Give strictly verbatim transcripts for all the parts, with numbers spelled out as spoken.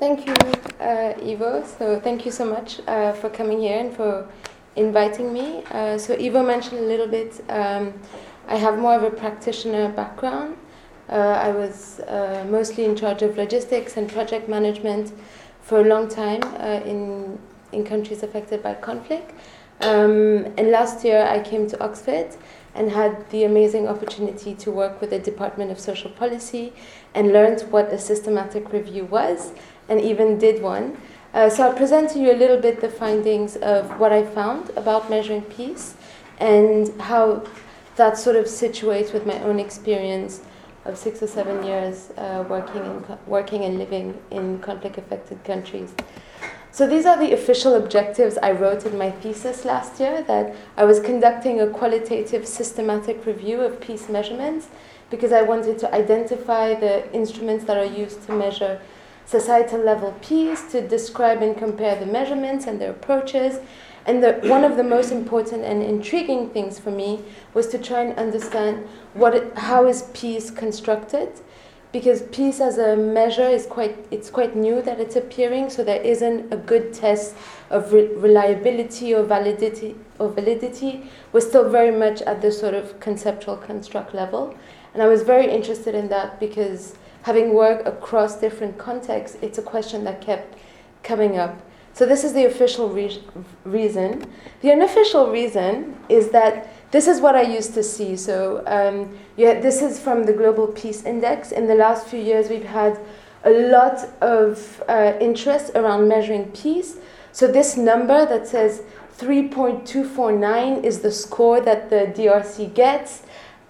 Thank you, uh, Ivo. So thank you so much uh, for coming here and for inviting me. Uh, so Ivo mentioned a little bit, um, I have more of a practitioner background. Uh, I was uh, mostly in charge of logistics and project management for a long time uh, in, in countries affected by conflict. Um, and last year I came to Oxford and had the amazing opportunity to work with the Department of Social Policy and learned what a systematic review was, and even did one. Uh, so I'll present to you a little bit the findings of what I found about measuring peace and how that sort of situates with my own experience of six or seven years uh, working, in, working and living in conflict-affected countries. So these are the official objectives I wrote in my thesis last year, that I was conducting a qualitative systematic review of peace measurements because I wanted to identify the instruments that are used to measure societal level peace, to describe and compare the measurements and their approaches. And the, one of the most important and intriguing things for me was to try and understand what it, how is peace constructed, because peace as a measure is quite it's quite new that it's appearing, so there isn't a good test of re- reliability or validity or validity. We're still very much at the sort of conceptual construct level. And I was very interested in that because having worked across different contexts, it's a question that kept coming up. So this is the official re- reason. The unofficial reason is that this is what I used to see. So um, yeah, this is from the Global Peace Index. In the last few years, we've had a lot of uh, interest around measuring peace. So this number that says three point two four nine is the score that the D R C gets.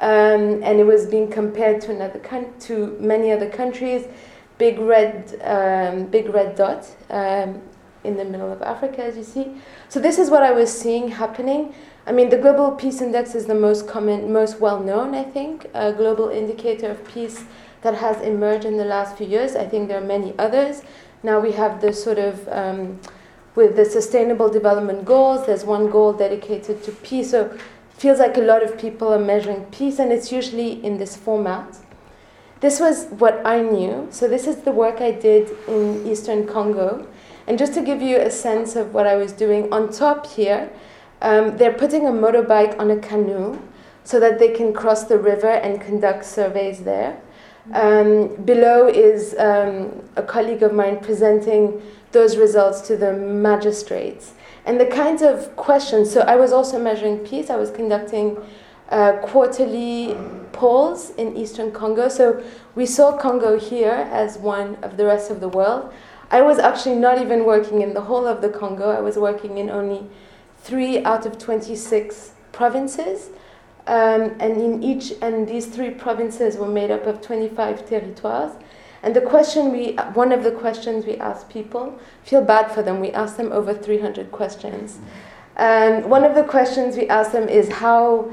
Um, and it was being compared to another con- to many other countries. Big red, um, big red dot um, in the middle of Africa, as you see. So this is what I was seeing happening. I mean, the Global Peace Index is the most common, most well-known, I think, uh, global indicator of peace that has emerged in the last few years. I think there are many others. Now we have the sort of, um, with the Sustainable Development Goals, there's one goal dedicated to peace. So feels like a lot of people are measuring peace, and it's usually in this format. This was what I knew. So this is the work I did in Eastern Congo. And just to give you a sense of what I was doing, on top here, um, they're putting a motorbike on a canoe so that they can cross the river and conduct surveys there. Um, below is um, a colleague of mine presenting those results to the magistrates. And the kinds of questions, so I was also measuring peace. I was conducting uh, quarterly polls in Eastern Congo. So we saw Congo here as one of the rest of the world. I was actually not even working in the whole of the Congo. I was working in only three out of twenty-six provinces. Um, and in each, and these three provinces were made up of twenty-five territoires. And the question we, one of the questions we asked people, feel bad for them, we asked them over three hundred questions. Um, one of the questions we asked them is how,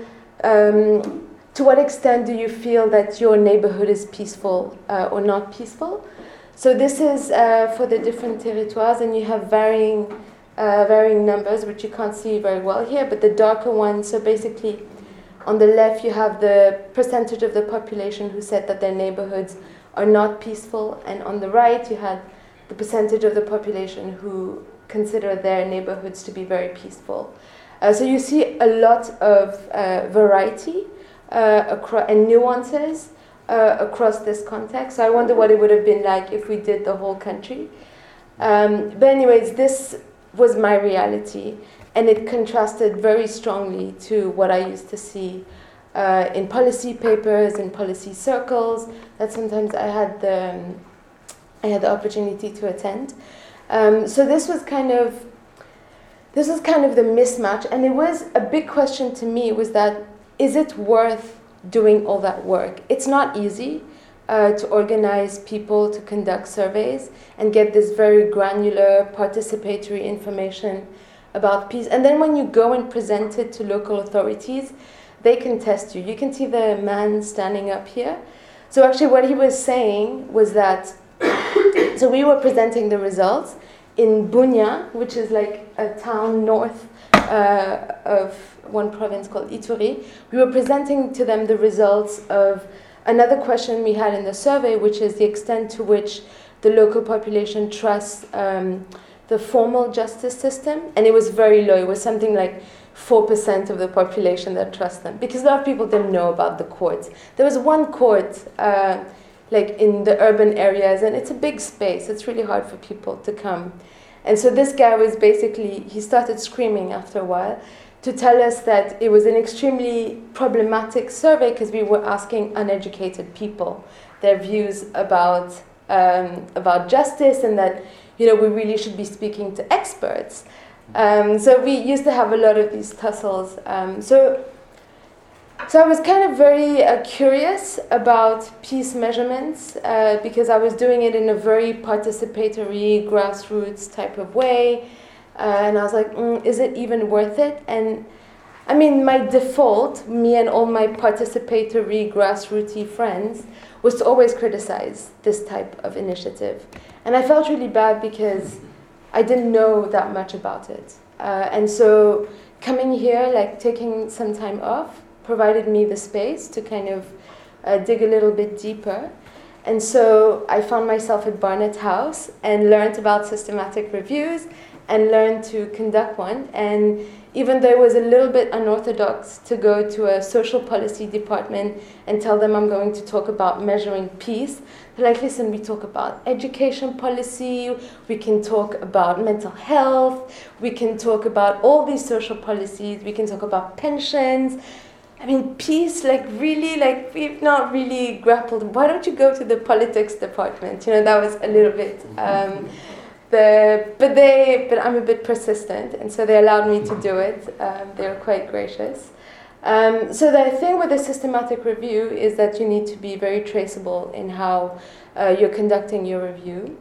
um, to what extent do you feel that your neighborhood is peaceful uh, or not peaceful? So this is uh, for the different territoires, and you have varying, uh, varying numbers, which you can't see very well here, but the darker ones, so basically on the left you have the percentage of the population who said that their neighborhoods are not peaceful, and on the right you had the percentage of the population who consider their neighborhoods to be very peaceful. Uh, so you see a lot of uh, variety uh, acro- and nuances uh, across this context. So I wonder what it would have been like if we did the whole country. Um, but anyways, this was my reality, and it contrasted very strongly to what I used to see Uh, in policy papers, in policy circles, that sometimes I had the um, I had the opportunity to attend. Um, so this was kind of this was kind of the mismatch, and it was a big question to me. Was that, is it worth doing all that work? It's not easy uh, to organize people to conduct surveys and get this very granular, participatory information about peace. And then when you go and present it to local authorities, they can test you. You can see the man standing up here. So actually what he was saying was that, so we were presenting the results in Bunia, which is like a town north uh, of one province called Ituri. We were presenting to them the results of another question we had in the survey, which is the extent to which the local population trusts um, the formal justice system, and it was very low. It was something like four percent of the population that trust them, because a lot of people didn't know about the courts. There was one court, uh, like in the urban areas, and it's a big space. It's really hard for people to come. And so this guy was basically, he started screaming after a while to tell us that it was an extremely problematic survey because we were asking uneducated people their views about um, about justice, and that, you know, we really should be speaking to experts. Um, so we used to have a lot of these tussles. Um, so, so I was kind of very uh, curious about peace measurements uh, because I was doing it in a very participatory, grassroots type of way. Uh, and I was like, mm, is it even worth it? And I mean, my default, me and all my participatory, grassrootsy friends, was to always criticize this type of initiative. And I felt really bad because I didn't know that much about it. Uh, and so coming here, like taking some time off, provided me the space to kind of uh, dig a little bit deeper. And so I found myself at Barnett House and learned about systematic reviews and learned to conduct one. And even though it was a little bit unorthodox to go to a social policy department and tell them I'm going to talk about measuring peace, they're like, listen, we talk about education policy, we can talk about mental health, we can talk about all these social policies, we can talk about pensions. I mean, peace, like really, like we've not really grappled. Why don't you go to the politics department? You know, that was a little bit... Um, The, but they, but I'm a bit persistent, and so they allowed me to do it. Um, they were quite gracious. Um, so the thing with a systematic review is that you need to be very traceable in how uh, you're conducting your review,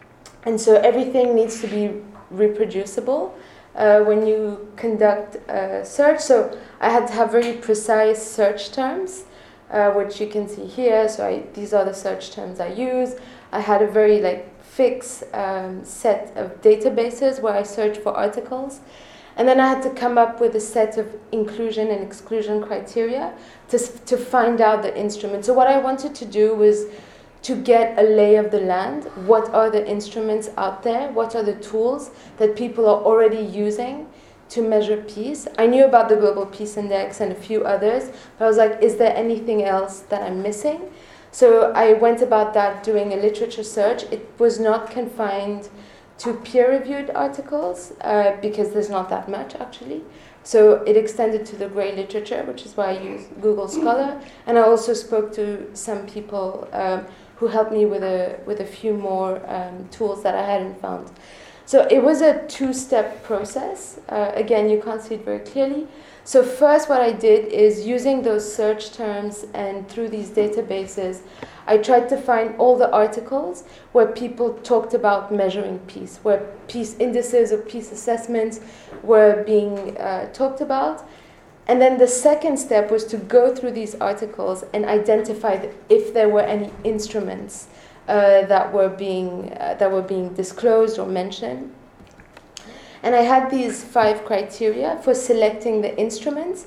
and so everything needs to be reproducible uh, when you conduct a search. So I had to have very precise search terms, uh, which you can see here. So I, these are the search terms I use. I had a very like fixed um, set of databases where I search for articles. And then I had to come up with a set of inclusion and exclusion criteria to, to find out the instrument. So what I wanted to do was to get a lay of the land. What are the instruments out there? What are the tools that people are already using to measure peace? I knew about the Global Peace Index and a few others, but I was like, is there anything else that I'm missing? So I went about that doing a literature search. It was not confined to peer-reviewed articles uh, because there's not that much actually. So it extended to the grey literature, which is why I use Google Scholar. And I also spoke to some people um, who helped me with a with a few more um, tools that I hadn't found. So it was a two-step process. Uh, again, you can't see it very clearly. So first what I did is, using those search terms and through these databases, I tried to find all the articles where people talked about measuring peace, where peace indices or peace assessments were being uh, talked about. And then the second step was to go through these articles and identify if there were any instruments uh, that were being uh, that were being disclosed or mentioned. And I had these five criteria for selecting the instruments.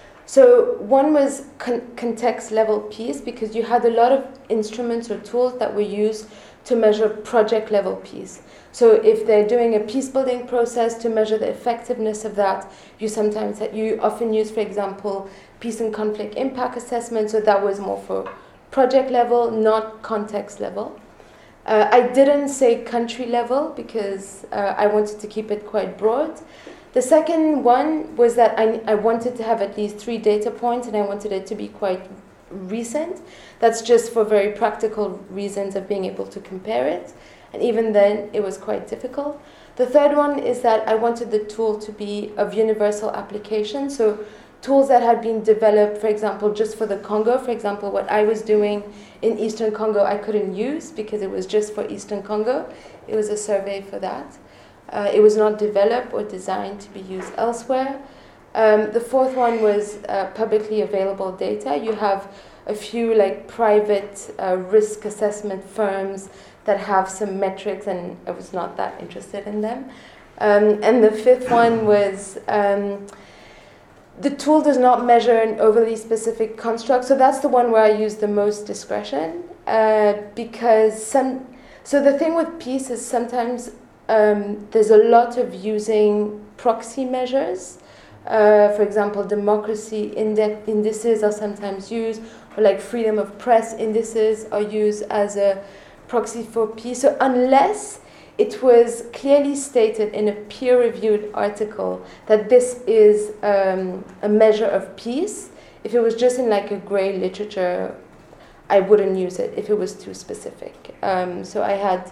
So one was con- context level peace, because you had a lot of instruments or tools that were used to measure project level peace. So if they're doing a peace building process, to measure the effectiveness of that, you sometimes you often use, for example, peace and conflict impact assessment. So that was more for project level, not context level. Uh, I didn't say country level because uh, I wanted to keep it quite broad. The second one was that I, I wanted to have at least three data points, and I wanted it to be quite recent. That's just for very practical reasons of being able to compare it. And even then, it was quite difficult. The third one is that I wanted the tool to be of universal application. So tools that had been developed, for example, just for the Congo. For example, what I was doing in Eastern Congo, I couldn't use because it was just for Eastern Congo. It was a survey for that. Uh, it was not developed or designed to be used elsewhere. Um, the fourth one was uh, publicly available data. You have a few like private uh, risk assessment firms that have some metrics, and I was not that interested in them. Um, and the fifth one was um, the tool does not measure an overly specific construct. So that's the one where I use the most discretion uh, because some So the thing with peace is sometimes um, there's a lot of using proxy measures. Uh, for example, democracy index indices are sometimes used, or like freedom of press indices are used as a proxy for peace. So unless it was clearly stated in a peer-reviewed article that this is um, a measure of peace, if it was just in like a grey literature, I wouldn't use it if it was too specific. Um, so I had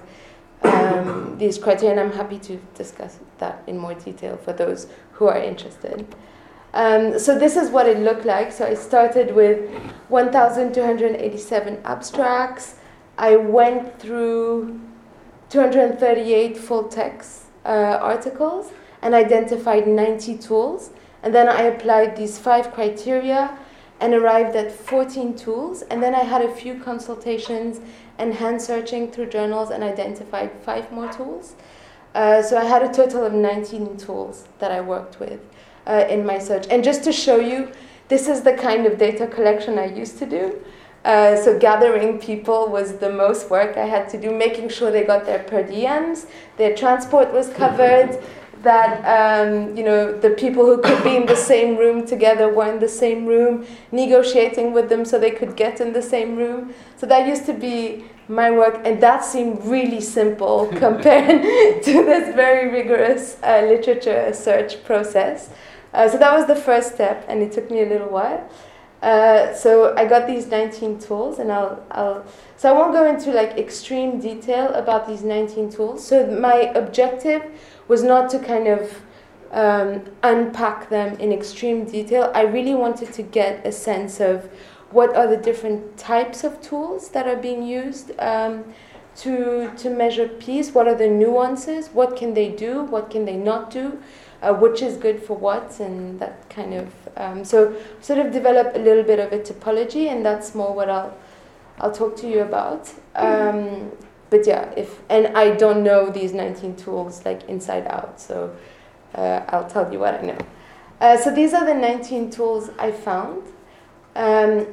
um, these criteria, and I'm happy to discuss that in more detail for those who are interested. Um, so this is what it looked like. So I started with one thousand two hundred eighty-seven abstracts. I went through two hundred thirty-eight full-text uh, articles and identified ninety tools. And then I applied these five criteria and arrived at fourteen tools. And then I had a few consultations and hand searching through journals and identified five more tools. Uh, so I had a total of nineteen tools that I worked with uh, in my search. And just to show you, this is the kind of data collection I used to do. Uh, so gathering people was the most work I had to do, making sure they got their per diems, their transport was covered, that um, you know the people who could be in the same room together were in the same room, negotiating with them so they could get in the same room. So that used to be my work, and that seemed really simple compared to this very rigorous uh, literature search process. Uh, so that was the first step, and it took me a little while. Uh, so I got these nineteen tools, and I'll, I'll, so I won't go into like extreme detail about these nineteen tools. So my objective was not to kind of um, unpack them in extreme detail. I really wanted to get a sense of what are the different types of tools that are being used um, to to measure peace. What are the nuances? What can they do? What can they not do? Uh, which is good for what, and that kind of um, so sort of develop a little bit of a typology, and that's more what I'll I'll talk to you about. Um, but yeah, if and I don't know these nineteen tools like inside out, so uh, I'll tell you what I know. Uh, so these are the nineteen tools I found. Um,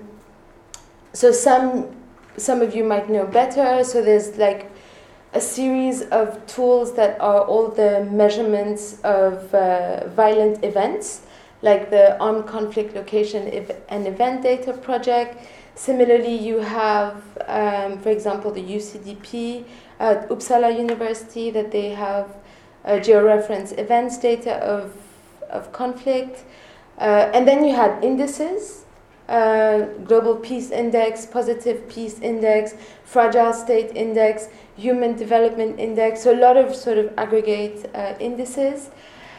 so some some of you might know better. So there's like a series of tools that are all the measurements of uh, violent events, like the Armed Conflict Location ev- and Event Data Project. Similarly, you have, um, for example, the U C D P at Uppsala University, that they have uh, georeference events data of, of conflict. Uh, and then you had indices, uh, Global Peace Index, Positive Peace Index, Fragile State Index, Human Development Index, so a lot of sort of aggregate uh, indices.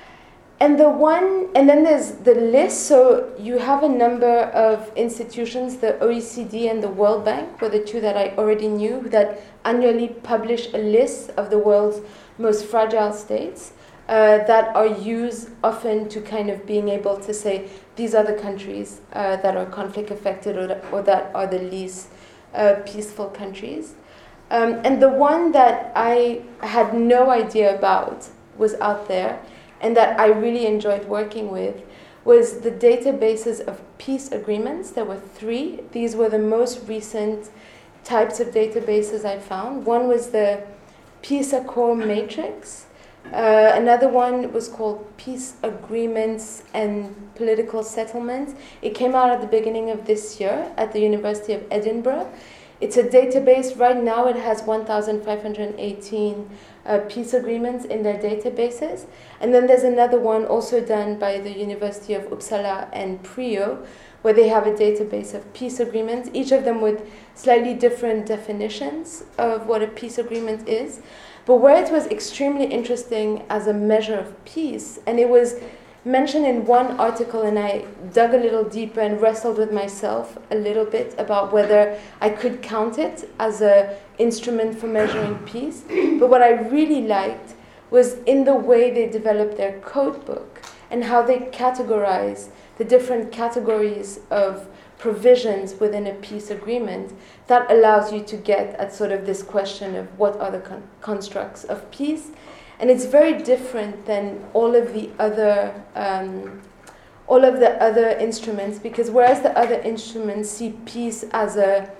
And the one, and then there's the list, so you have a number of institutions, the O E C D and the World Bank were the two that I already knew, that annually publish a list of the world's most fragile states uh, that are used often to kind of being able to say, these are the countries uh, that are conflict affected or that, or that are the least uh, peaceful countries. Um, and the one that I had no idea about was out there, and that I really enjoyed working with, was the databases of peace agreements. There were three. These were the most recent types of databases I found. One was the Peace Accord Matrix. Uh, another one was called Peace Agreements and Political Settlements. It came out at the beginning of this year at the University of Edinburgh. It's a database. Right now it has one thousand five hundred eighteen uh, peace agreements in their databases. And then there's another one also done by the University of Uppsala and Prio, where they have a database of peace agreements, each of them with slightly different definitions of what a peace agreement is. But where it was extremely interesting as a measure of peace, and it was mentioned in one article, and I dug a little deeper and wrestled with myself a little bit about whether I could count it as an instrument for measuring peace. But what I really liked was in the way they developed their code book and how they categorize the different categories of provisions within a peace agreement. That allows you to get at sort of this question of what are the con- constructs of peace. And it's very different than all of the other um, all of the other instruments, because whereas the other instruments see peace as a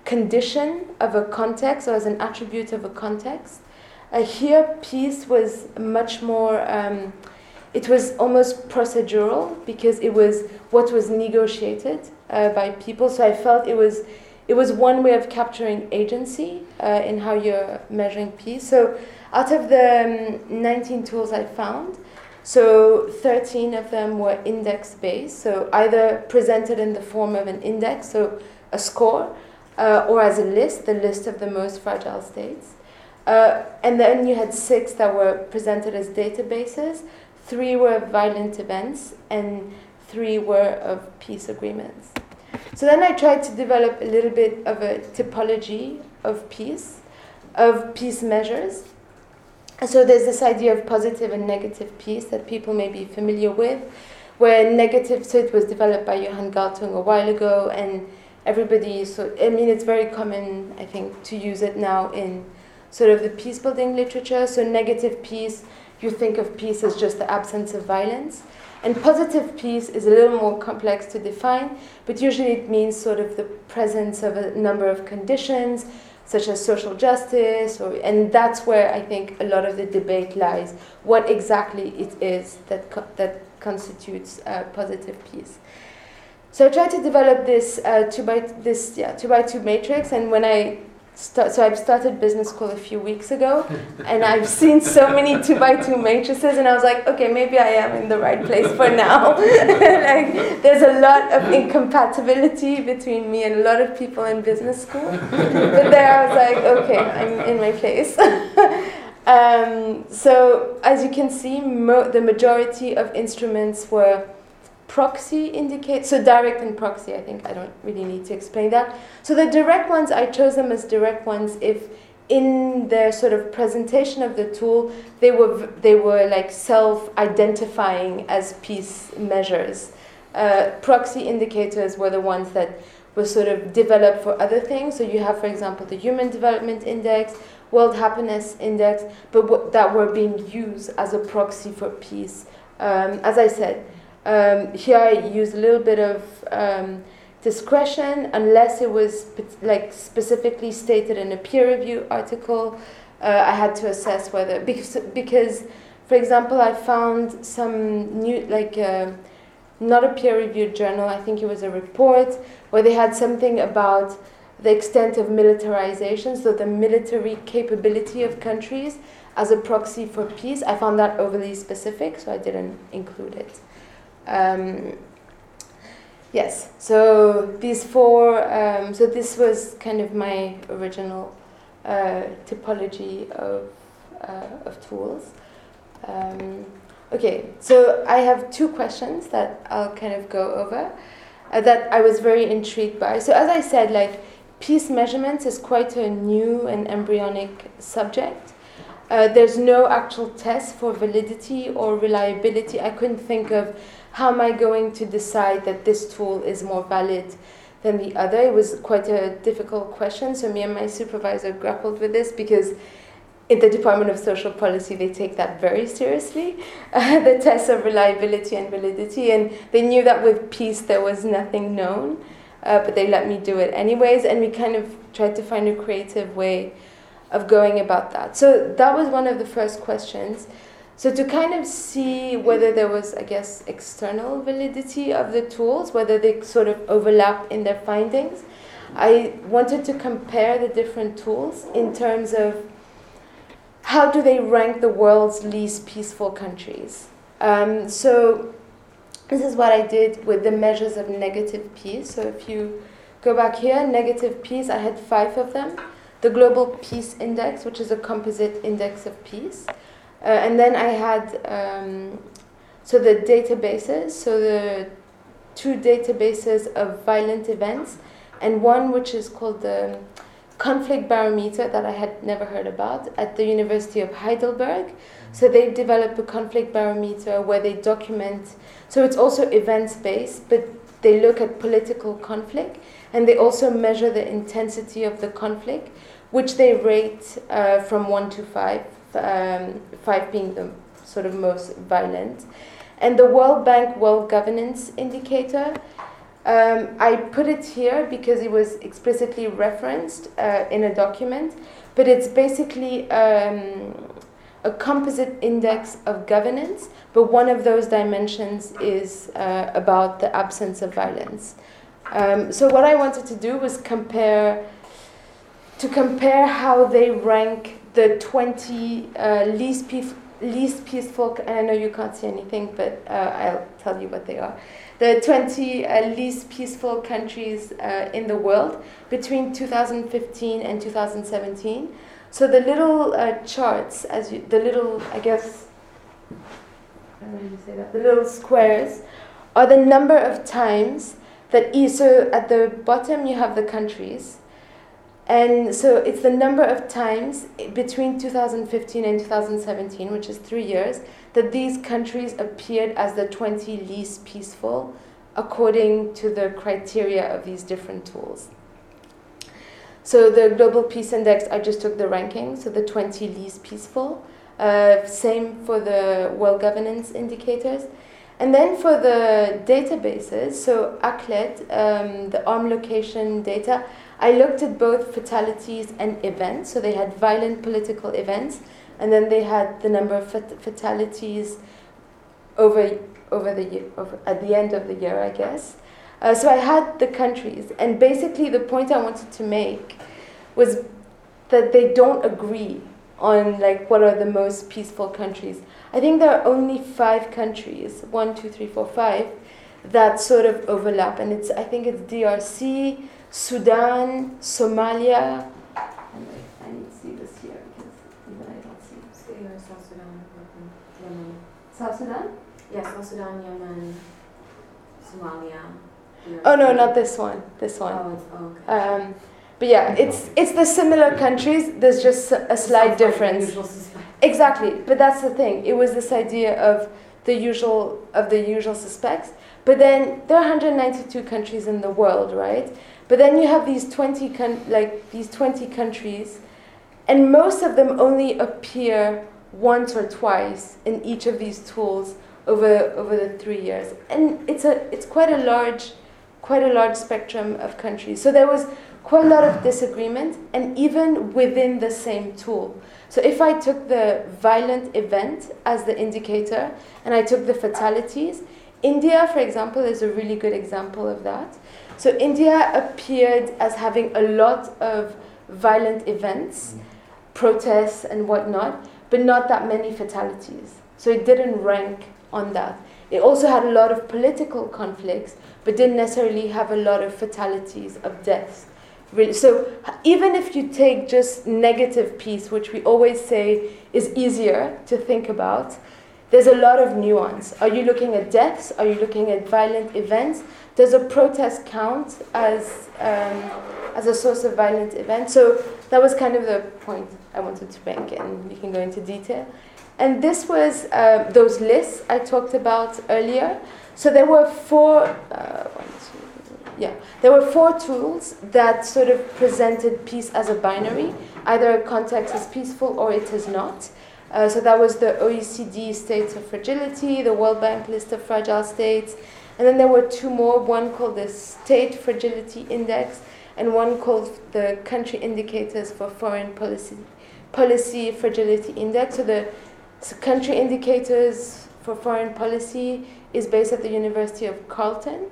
condition of a context or as an attribute of a context. Uh, here, peace was much more, um, it was almost procedural because it was what was negotiated uh, by people. So I felt it was it was one way of capturing agency uh, in how you're measuring peace. So out of the um, nineteen tools I found, so thirteen of them were index-based, so either presented in the form of an index, so a score, uh, or as a list, the list of the most fragile states. Uh, and then you had six that were presented as databases, three were violent events, and three were of peace agreements. So then I tried to develop a little bit of a typology of peace, of peace measures. So there's this idea of positive and negative peace that people may be familiar with, where negative, so it was developed by Johan Galtung a while ago, and everybody, so I mean, it's very common, I think, to use it now in sort of the peace-building literature. So negative peace, you think of peace as just the absence of violence. And positive peace is a little more complex to define, but usually it means sort of the presence of a number of conditions, such as social justice, or, and that's where I think a lot of the debate lies, what exactly it is that co- that constitutes uh, positive peace. So I tried to develop this uh, two by this yeah two by two matrix, and when I start, so I've started business school a few weeks ago, and I've seen so many two by two matrices, and I was like, okay, maybe I am in the right place for now. Like, there's a lot of incompatibility between me and a lot of people in business school, but there I was like, okay, I'm in my place. um, so as you can see, mo- the majority of instruments were proxy indicate, so direct and proxy, I think I don't really need to explain that. So the direct ones, I chose them as direct ones if in their sort of presentation of the tool, they were they were like self-identifying as peace measures. Uh, proxy indicators were the ones that were sort of developed for other things. So you have, for example, the Human Development Index, World Happiness Index, but w- that were being used as a proxy for peace. Um, as I said, Um, here I use a little bit of um, discretion, unless it was spe- like specifically stated in a peer review article. Uh, I had to assess whether, because, because for example, I found some new, like uh, not a peer reviewed journal, I think it was a report, where they had something about the extent of militarization, so the military capability of countries as a proxy for peace. I found that overly specific, so I didn't include it. Um, yes, so these four, um, so this was kind of my original uh, typology of, uh, of tools. Um, okay, so I have two questions that I'll kind of go over uh, that I was very intrigued by. So as I said, like, peace measurements is quite a new and embryonic subject. Uh, there's no actual test for validity or reliability. I couldn't think of how am I going to decide that this tool is more valid than the other. It was quite a difficult question. So me and my supervisor grappled with this because in the Department of Social Policy, they take that very seriously, uh, the tests of reliability and validity. And they knew that with peace, there was nothing known, uh, but they let me do it anyways. And we kind of tried to find a creative way of going about that. So that was one of the first questions. So to kind of see whether there was, I guess, external validity of the tools, whether they sort of overlap in their findings, I wanted to compare the different tools in terms of how do they rank the world's least peaceful countries. Um, so this is what I did with the measures of negative peace. So if you go back here, negative peace, I had five of them. The Global Peace Index, which is a composite index of peace. Uh, and then I had, um, so the databases, so the two databases of violent events, and one which is called the Conflict Barometer that I had never heard about at the University of Heidelberg. So they've developed a conflict barometer where they document, so it's also events-based, but they look at political conflict, and they also measure the intensity of the conflict, which they rate uh, from one to five. Um, five being the sort of most violent. And the World Bank World Governance Indicator Um, I put it here because it was explicitly referenced uh, in a document, but it's basically um, a composite index of governance, but one of those dimensions is uh, about the absence of violence. Um, so what I wanted to do was compare, to compare how they rank the twenty uh, least, peace, least peaceful, and I know you can't see anything, but uh, I'll tell you what they are. The twenty uh, least peaceful countries uh, in the world between two thousand fifteen and two thousand seventeen. So the little uh, charts, as you, the little, I guess, I don't know how you say that, the little squares, are the number of times that, e- so at the bottom you have the countries, and so it's the number of times between two thousand fifteen and two thousand seventeen, which is three years, that these countries appeared as the twenty least peaceful according to the criteria of these different tools. So the Global Peace Index, I just took the ranking, so the twenty least peaceful. Uh, same for the World Governance Indicators. And then for the databases, so A C L E D, um, the arm location data, I looked at both fatalities and events. So they had violent political events, and then they had the number of fat- fatalities over over the year, over, at the end of the year, I guess. Uh, so I had the countries, and basically the point I wanted to make was that they don't agree on like what are the most peaceful countries. I think there are only five countries, one, two, three, four, five, that sort of overlap, and it's I think it's D R C, Sudan, Somalia. And I, I need to see this here because even I don't see. So you know, South Sudan, Yemen. South Sudan? Yeah, South Sudan, Yemen, Somalia. Oh no, not this one. This one. Oh, it's, oh okay. Um, but yeah, it's it's the similar countries. There's just a slight difference. Exactly, but that's the thing. It was this idea of the usual of the usual suspects. But then there are one hundred ninety-two countries in the world, right? But then you have these twenty con- like these twenty countries, and most of them only appear once or twice in each of these tools over over the three years, and it's a it's quite a large. quite a large spectrum of countries. So there was quite a lot of disagreement, and even within the same tool. So if I took the violent event as the indicator, and I took the fatalities, India, for example, is a really good example of that. So India appeared as having a lot of violent events, protests and whatnot, but not that many fatalities. So it didn't rank on that. It also had a lot of political conflicts, but didn't necessarily have a lot of fatalities of deaths. Really. So even if you take just negative peace, which we always say is easier to think about, there's a lot of nuance. Are you looking at deaths? Are you looking at violent events? Does a protest count as um, as a source of violent event? So that was kind of the point I wanted to make, and we can go into detail. And this was uh, those lists I talked about earlier. So there were four, uh, one, two, yeah, there were four tools that sort of presented peace as a binary. Either a context is peaceful or it is not. Uh, so that was the O E C D States of Fragility, the World Bank List of Fragile States, and then there were two more, one called the State Fragility Index, and one called the Country Indicators for Foreign Policy, Policy Fragility Index. So the so country indicators for foreign policy is based at the University of Carleton,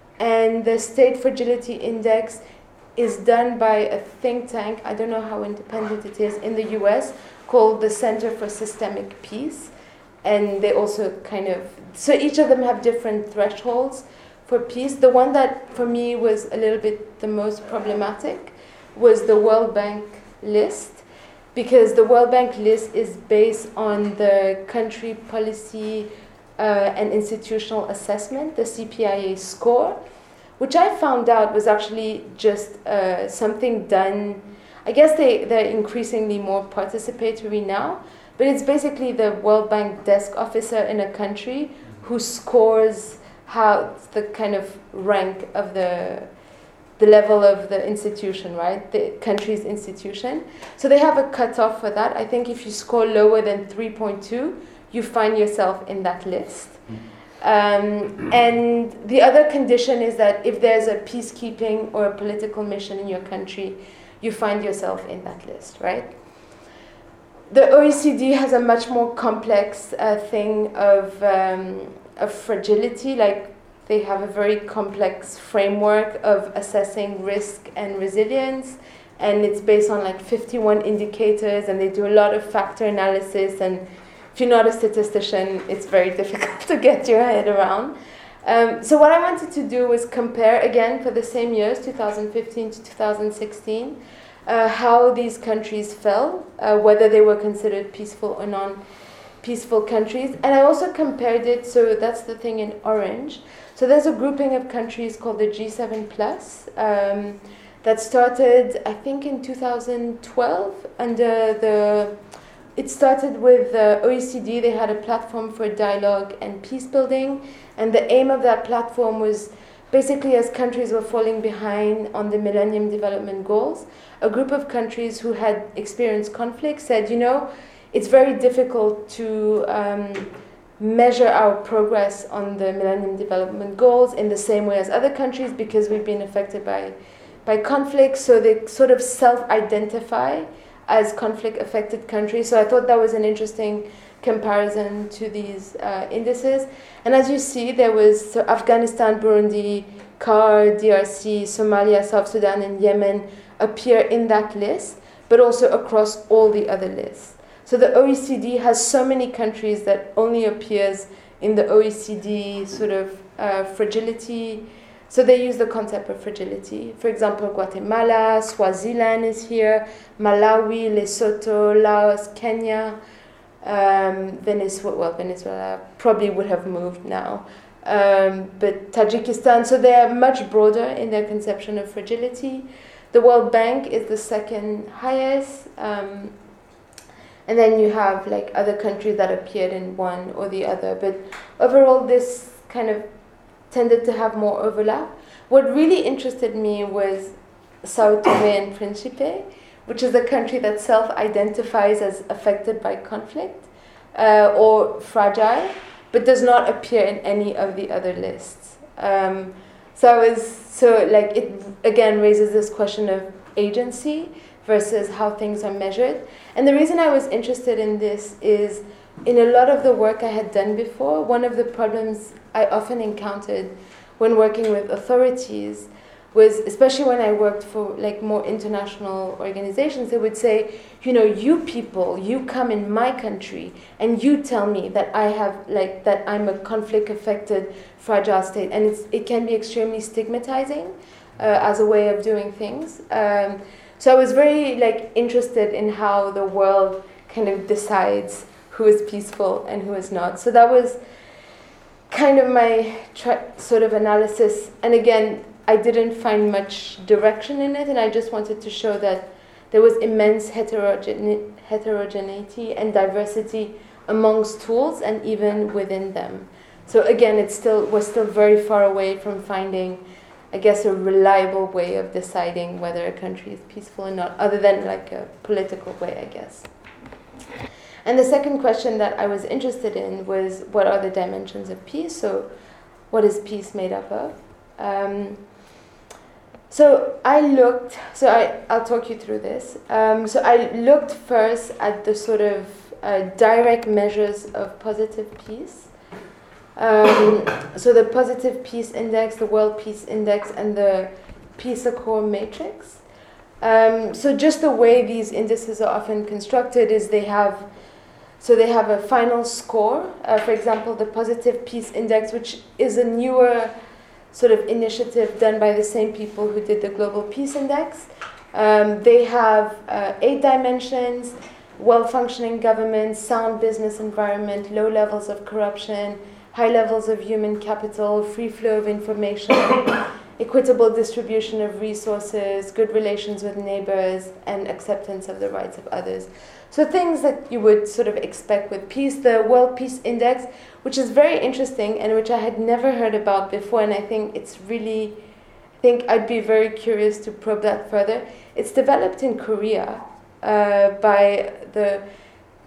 and the State Fragility Index is done by a think tank, I don't know how independent it is, in the U S, called the Center for Systemic Peace. And they also kind of, so each of them have different thresholds for peace. The one that for me was a little bit the most problematic was the World Bank list, because the World Bank list is based on the country policy uh, and institutional assessment, the C P I A score, which I found out was actually just uh, something done. I guess they, they're increasingly more participatory now, but it's basically the World Bank desk officer in a country who scores how the kind of rank of the the level of the institution, right? The country's institution. So they have a cutoff for that. I think if you score lower than three point two, you find yourself in that list. Um, and the other condition is that if there's a peacekeeping or a political mission in your country, you find yourself in that list, right? The O E C D has a much more complex uh, thing of, um, of fragility. Like, they have a very complex framework of assessing risk and resilience, and it's based on like fifty-one indicators, and they do a lot of factor analysis, and if you're not a statistician, it's very difficult to get your head around. Um, so what I wanted to do was compare again for the same years, two thousand fifteen to two thousand sixteen, uh, how these countries fell, uh, whether they were considered peaceful or non-peaceful countries. And I also compared it, so that's the thing in orange. So there's a grouping of countries called the G seven plus um, that started, I think, in two thousand twelve under the... It started with the O E C D. They had a platform for dialogue and peace building, and the aim of that platform was basically, as countries were falling behind on the Millennium Development Goals, a group of countries who had experienced conflict said, you know, it's very difficult to um, measure our progress on the Millennium Development Goals in the same way as other countries because we've been affected by, by conflict, so they sort of self-identify as conflict-affected countries. So I thought that was an interesting comparison to these uh, indices. And as you see, there was so Afghanistan, Burundi, C A R, D R C, Somalia, South Sudan, and Yemen appear in that list, but also across all the other lists. So the O E C D has so many countries that only appears in the O E C D sort of uh, fragility. So they use the concept of fragility. For example, Guatemala, Swaziland is here, Malawi, Lesotho, Laos, Kenya, um, Venezuela. Well, Venezuela probably would have moved now, um, but Tajikistan. So they are much broader in their conception of fragility. The World Bank is the second highest, um, and then you have like other countries that appeared in one or the other. But overall, this kind of tended to have more overlap. What really interested me was Sao Tome and Principe, which is a country that self-identifies as affected by conflict uh, or fragile, but does not appear in any of the other lists. Um, so I was so like it again raises this question of agency versus how things are measured. And the reason I was interested in this is, in a lot of the work I had done before, one of the problems I often encountered when working with authorities was, especially when I worked for like more international organizations, they would say, you know, you people, you come in my country and you tell me that I have like that I'm a conflict-affected, fragile state, and it's it can be extremely stigmatizing uh, as a way of doing things. Um, so I was very like interested in how the world kind of decides who is peaceful and who is not. So that was kind of my tri- sort of analysis. And again, I didn't find much direction in it, and I just wanted to show that there was immense heterogene- heterogeneity and diversity amongst tools and even within them. So again, it still was still very far away from finding, I guess, a reliable way of deciding whether a country is peaceful or not, other than like a political way, I guess. And the second question that I was interested in was, what are the dimensions of peace? So what is peace made up of? Um, so I looked, so I, I'll talk you through this. Um, so I looked first at the sort of uh, direct measures of positive peace. Um, so the Positive Peace Index, the World Peace Index, and the Peace Accord Matrix. Um, so just the way these indices are often constructed is they have So they have a final score. Uh, for example, the Positive Peace Index, which is a newer sort of initiative done by the same people who did the Global Peace Index. Um, they have uh, eight dimensions: well-functioning government, sound business environment, low levels of corruption, high levels of human capital, free flow of information, equitable distribution of resources, good relations with neighbors, and acceptance of the rights of others. So things that you would sort of expect with peace. The World Peace Index, which is very interesting and which I had never heard about before, and I think it's really, I think I'd be very curious to probe that further. It's developed in Korea uh, by the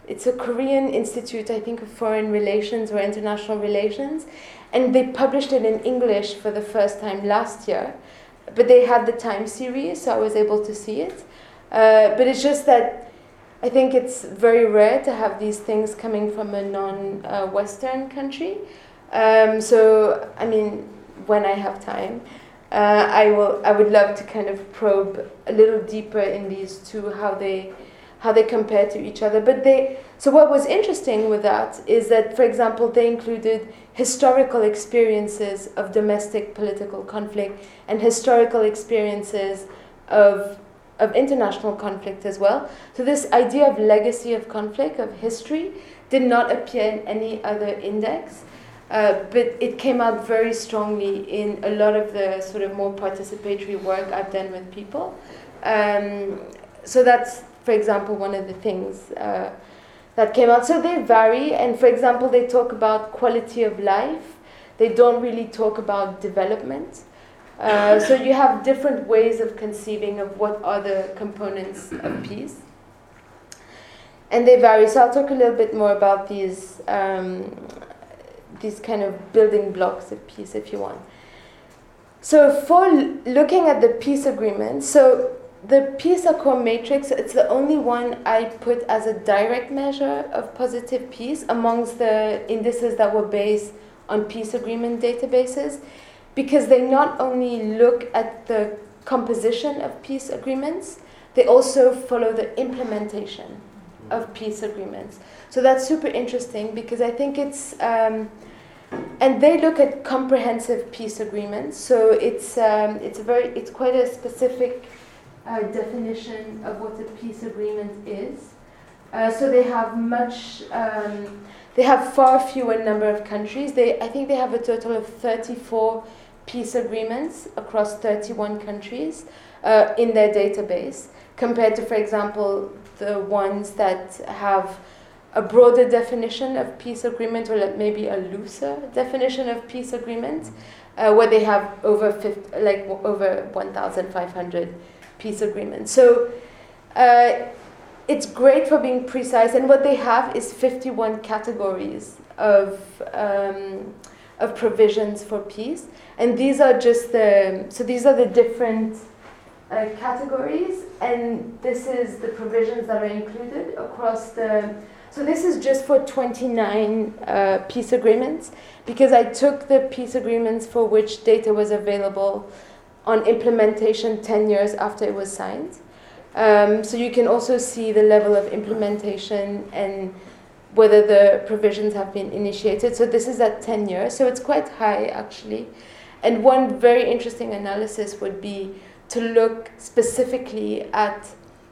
it's a Korean institute, I think, of foreign relations or international relations, and they published it in English for the first time last year, but they had the time series, so I was able to see it. Uh, but it's just that I think it's very rare to have these things coming from a non-Western uh, country. Um, so, I mean, when I have time, uh, I will. I would love to kind of probe a little deeper in these two, how they, how they compare to each other. But they. So what was interesting with that is that, for example, they included historical experiences of domestic political conflict and historical experiences of of international conflict as well. So this idea of legacy of conflict, of history, did not appear in any other index, uh, but it came out very strongly in a lot of the sort of more participatory work I've done with people. Um, so that's, for example, one of the things uh, that came out. So they vary, and for example, they talk about quality of life. They don't really talk about development. Uh, so you have different ways of conceiving of what are the components of peace. And they vary. So I'll talk a little bit more about these, um, these kind of building blocks of peace, if you want. So for l- looking at the peace agreement, so the Peace Accord Matrix, it's the only one I put as a direct measure of positive peace amongst the indices that were based on peace agreement databases, because they not only look at the composition of peace agreements, they also follow the implementation of peace agreements. So that's super interesting because I think it's, um, and they look at comprehensive peace agreements. So it's um, it's a very it's quite a specific uh, definition of what a peace agreement is. Uh, so they have much. Um, they have far fewer number of countries. They I think they have a total of thirty-four peace agreements across thirty-one countries uh, in their database, compared to, for example, the ones that have a broader definition of peace agreement, or like maybe a looser definition of peace agreement, uh, where they have over fifty, like over one thousand five hundred peace agreements. So uh, it's great for being precise, and what they have is fifty-one categories of um, of provisions for peace. And these are just the, so these are the different uh, categories, and this is the provisions that are included across the, so this is just for twenty-nine uh, peace agreements, because I took the peace agreements for which data was available on implementation ten years after it was signed. Um, so you can also see the level of implementation and whether the provisions have been initiated. So this is at ten years, so it's quite high actually. And one very interesting analysis would be to look specifically at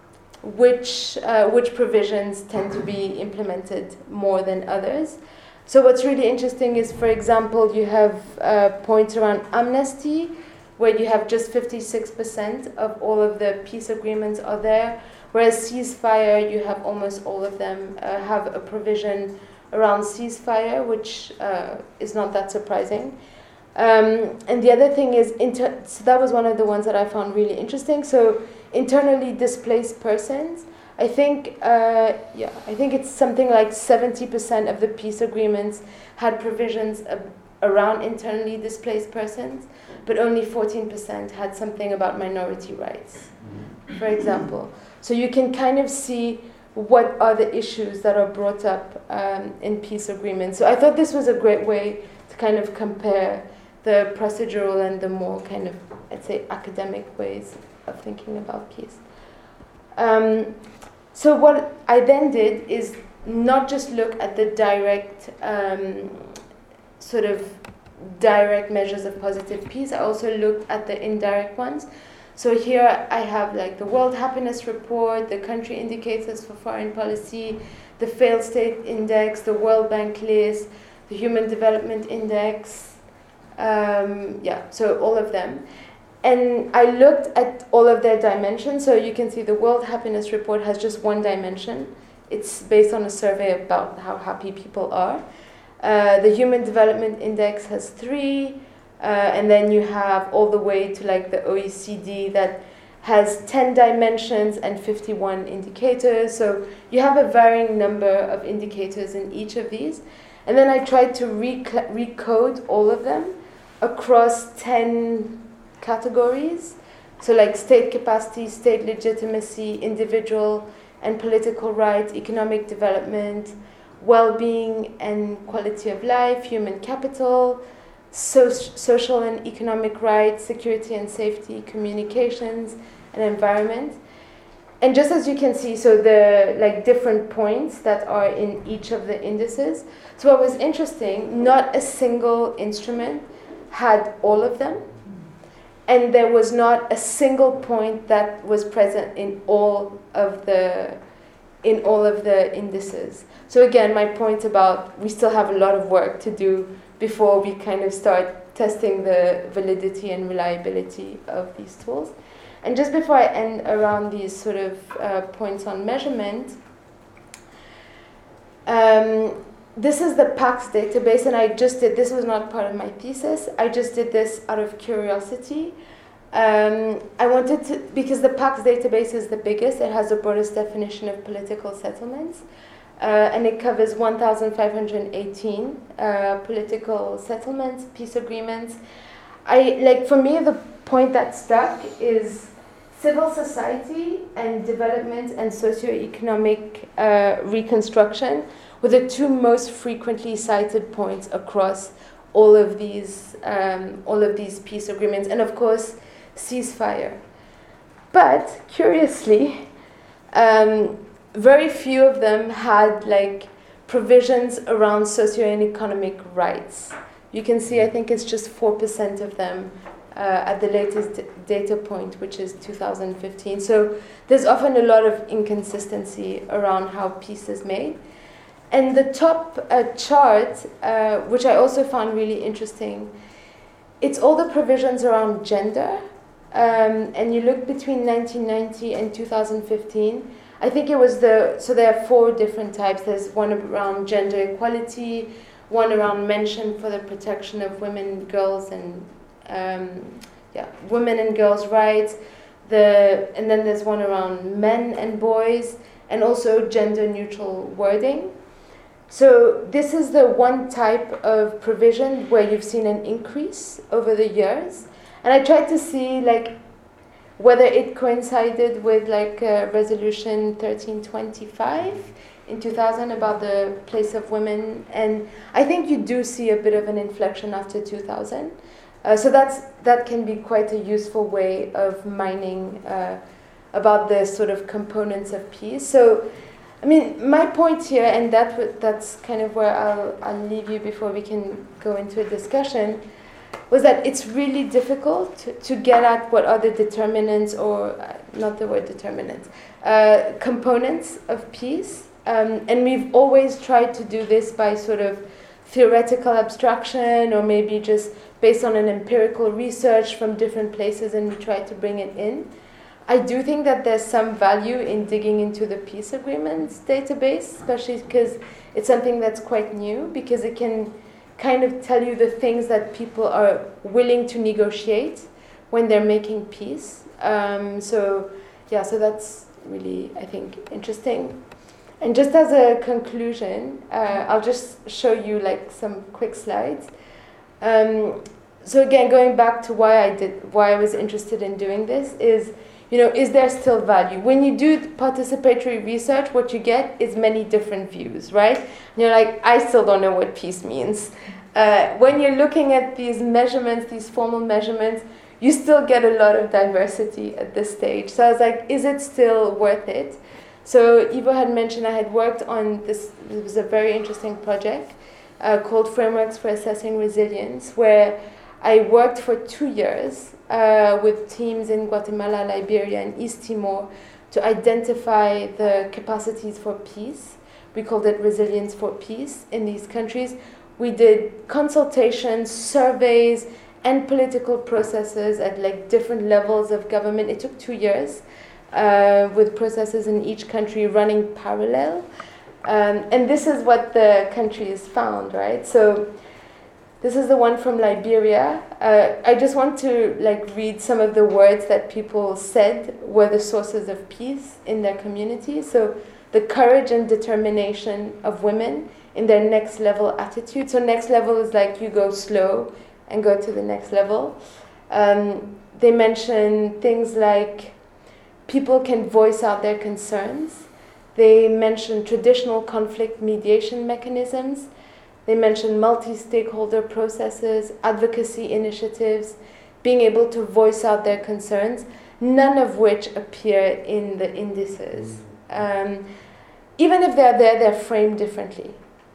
which uh, which provisions tend to be implemented more than others. So what's really interesting is, for example, you have uh, points around amnesty, where you have just fifty-six percent of all of the peace agreements are there, whereas ceasefire, you have almost all of them uh, have a provision around ceasefire, which uh, is not that surprising. Um, and the other thing is, inter- so that was one of the ones that I found really interesting. So internally displaced persons, I think, uh, yeah, I think it's something like seventy percent of the peace agreements had provisions ab- around internally displaced persons, but only fourteen percent had something about minority rights, for example. So you can kind of see what are the issues that are brought up um, in peace agreements. So I thought this was a great way to kind of compare the procedural and the more kind of, I'd say, academic ways of thinking about peace. Um, so what I then did is not just look at the direct, um, sort of direct measures of positive peace, I also looked at the indirect ones. So here I have like the World Happiness Report, the country indicators for foreign policy, the failed state index, the World Bank list, the Human Development Index, um, yeah, so all of them. And I looked at all of their dimensions. So you can see the World Happiness Report has just one dimension. It's based on a survey about how happy people are. Uh, the Human Development Index has three. Uh, and then you have all the way to like the O E C D that has ten dimensions and fifty-one indicators. So you have a varying number of indicators in each of these. And then I tried to rec- recode all of them across ten categories. So like state capacity, state legitimacy, individual and political rights, economic development, well-being and quality of life, human capital, so- social and economic rights, security and safety, communications, and environment. And just as you can see, so the like different points that are in each of the indices. So what was interesting, not a single instrument had all of them. And there was not a single point that was present in all of the in all of the indices. So again, my point about we still have a lot of work to do before we kind of start testing the validity and reliability of these tools. And just before I end around these sort of uh, points on measurement, um, this is the PACS database, and I just did, this was not part of my thesis, I just did this out of curiosity. Um, I wanted to, because the PACS database is the biggest, it has the broadest definition of political settlements, uh, and it covers one thousand five hundred eighteen uh, political settlements, peace agreements. I, like, for me, the point that stuck is civil society and development and socioeconomic uh, reconstruction were the two most frequently cited points across all of these um, all of these peace agreements, and of course, ceasefire. But curiously, um, very few of them had like provisions around socio-economic rights. You can see, I think it's just four percent of them uh, at the latest d- data point, which is two thousand fifteen. So there's often a lot of inconsistency around how peace is made. And the top uh, chart, uh, which I also found really interesting, it's all the provisions around gender. Um, and you look between nineteen ninety and two thousand fifteen. I think it was the, so there are four different types. There's one around gender equality, one around mention for the protection of women, girls, and um, yeah, women and girls' rights. The and then there's one around men and boys, and also gender-neutral wording. So this is the one type of provision where you've seen an increase over the years, and I tried to see like whether it coincided with like uh, Resolution thirteen twenty-five in two thousand about the place of women, and I think you do see a bit of an inflection after two thousand. Uh, so that's that can be quite a useful way of mining uh, about the sort of components of peace. So, I mean, my point here, and that w- that's kind of where I'll I'll leave you before we can go into a discussion, was that it's really difficult to, to get at what are the determinants, or uh, not the word determinants, uh, components of peace. Um, and we've always tried to do this by sort of theoretical abstraction, or maybe just based on an empirical research from different places, and we try to bring it in. I do think that there's some value in digging into the peace agreements database, especially because it's something that's quite new, because it can kind of tell you the things that people are willing to negotiate when they're making peace. Um, so, yeah, so that's really, I think, interesting. And just as a conclusion, uh, I'll just show you like some quick slides. Um, so again, going back to why I did, why I was interested in doing this is, you know, is there still value? When you do participatory research, what you get is many different views, right? And you're like, I still don't know what peace means. Uh, when you're looking at these measurements, these formal measurements, you still get a lot of diversity at this stage. So I was like, is it still worth it? So Ivo had mentioned I had worked on this, it was a very interesting project uh, called Frameworks for Assessing Resilience, where I worked for two years uh, with teams in Guatemala, Liberia, and East Timor to identify the capacities for peace. We called it Resilience for Peace in these countries. We did consultations, surveys, and political processes at like different levels of government. It took two years. Uh, with processes in each country running parallel. Um, and this is what the countries found, right? So This is the one from Liberia. Uh, I just want to like read some of the words that people said were the sources of peace in their community. So the courage and determination of women in their next level attitude. So next level is like you go slow and go to the next level. Um, they mention things like people can voice out their concerns. They mention traditional conflict mediation mechanisms. They mention multi-stakeholder processes, advocacy initiatives, being able to voice out their concerns, none of which appear in the indices. Um, even if they're there, they're framed differently.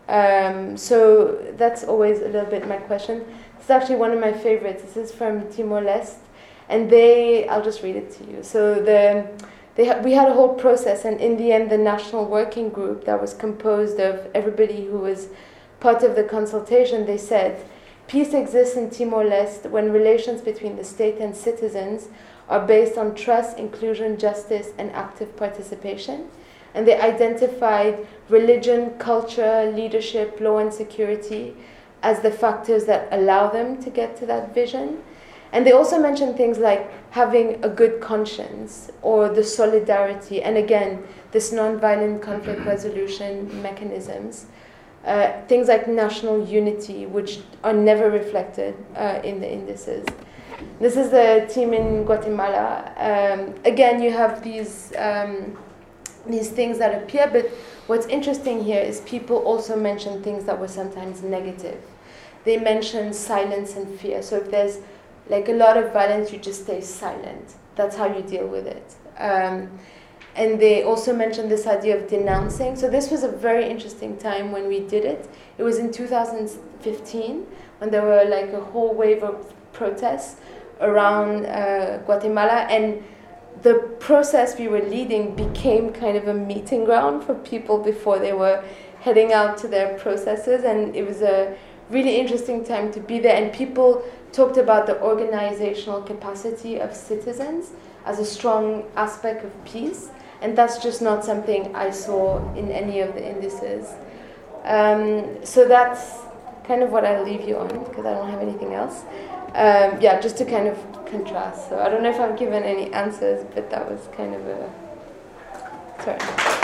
Um, so that's always a little bit my question. It's actually one of my favorites. This is from Timor-Leste, and they, I'll just read it to you. So the, they ha- we had a whole process, and in the end, the national working group that was composed of everybody who was part of the consultation, they said, peace exists in Timor-Leste when relations between the state and citizens are based on trust, inclusion, justice, and active participation. And they identified religion, culture, leadership, law and security as the factors that allow them to get to that vision. And they also mentioned things like having a good conscience or the solidarity, and again, this non-violent conflict resolution mechanisms. Uh, things like national unity, which are never reflected uh, in the indices. This is the team in Guatemala. Um, again, you have these um, these things that appear, but what's interesting here is people also mention things that were sometimes negative. They mention silence and fear. So if there's like a lot of violence, you just stay silent. That's how you deal with it. Um, And they also mentioned this idea of denouncing. So this was a very interesting time when we did it. It was in two thousand fifteen when there were like a whole wave of protests around uh, Guatemala. And the process we were leading became kind of a meeting ground for people before they were heading out to their processes. And it was a really interesting time to be there. And people talked about the organizational capacity of citizens as a strong aspect of peace. And that's just not something I saw in any of the indices. Um, so that's kind of what I'll leave you on, because I don't have anything else. Um, yeah, just to kind of contrast. So I don't know if I've given any answers, but that was kind of a... Sorry.